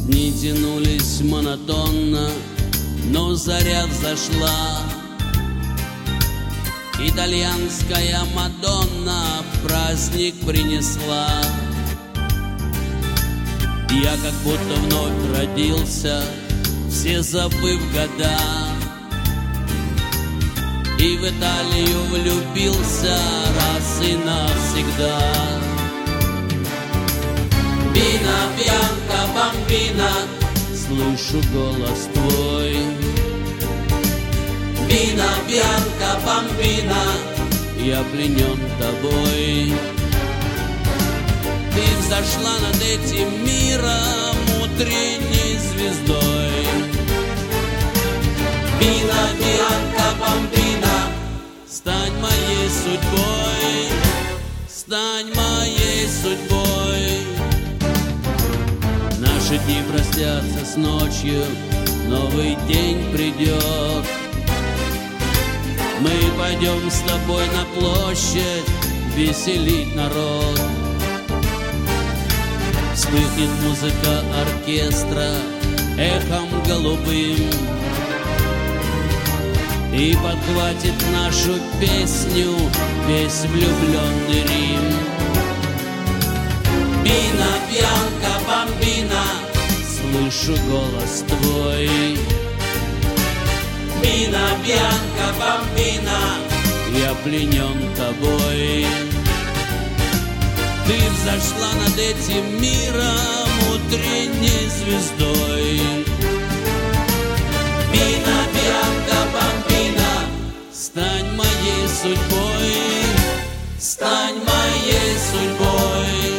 Дни тянулись монотонно, но заря взошла. Итальянская Мадонна праздник принесла. Я как будто вновь родился, все забыв года, и в Италию влюбился раз и навсегда. Бина, бьянка, бамбина, слышу голос твой. Бина, бьянка, бамбина, я пленен тобой. Ты взошла над этим миром утренней звездой. Бина, бьянка, бамбина, стань моей судьбой, стань моей судьбой. Наши дни простятся с ночью, новый день придет. Мы пойдем с тобой на площадь веселить народ. Вспыхнет музыка оркестра эхом голубым и подхватит нашу песню весь влюбленный Рим. Бина, бьянка, бамбина, слышу голос твой. Бина, бьянка, бамбина, я пленен тобой. Ты взошла над этим миром утренней звездой. Бина, бьянка, бамбина, стань моей судьбой, стань моей судьбой.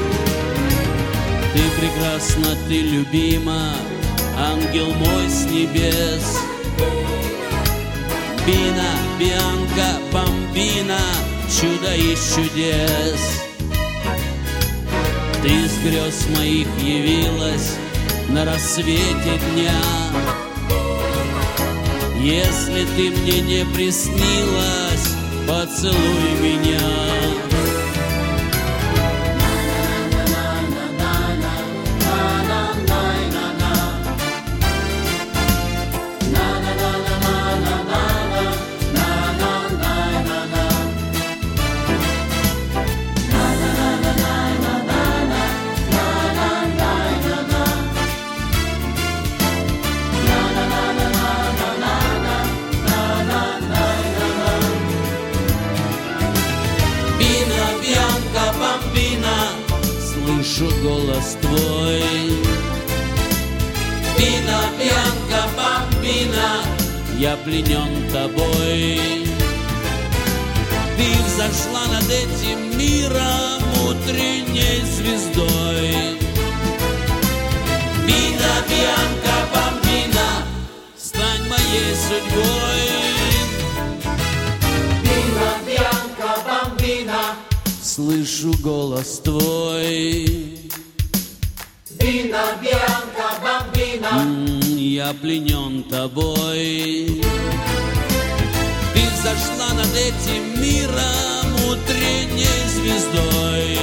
Ты прекрасна, ты любима, ангел мой с небес. Бина, бьянка, бамбина, чудо из чудес. Ты из грез моих явилась на рассвете дня. Если ты мне не приснилась, поцелуй меня. Слышу голос твой. Бина, бьянка, бамбина, я пленен тобой. Ты взошла над этим миром утренней звездой. Бина, бьянка, бамбина, стань моей судьбой. Бина, бьянка, бамбина, слышу голос твой. Бина, бьянка, бамбина, я пленен тобой. Ты взошла над этим миром утренней звездой.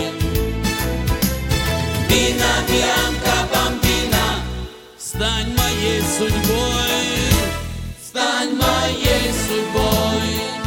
Бина, бьянка, бамбина, стань моей судьбой, стань моей судьбой.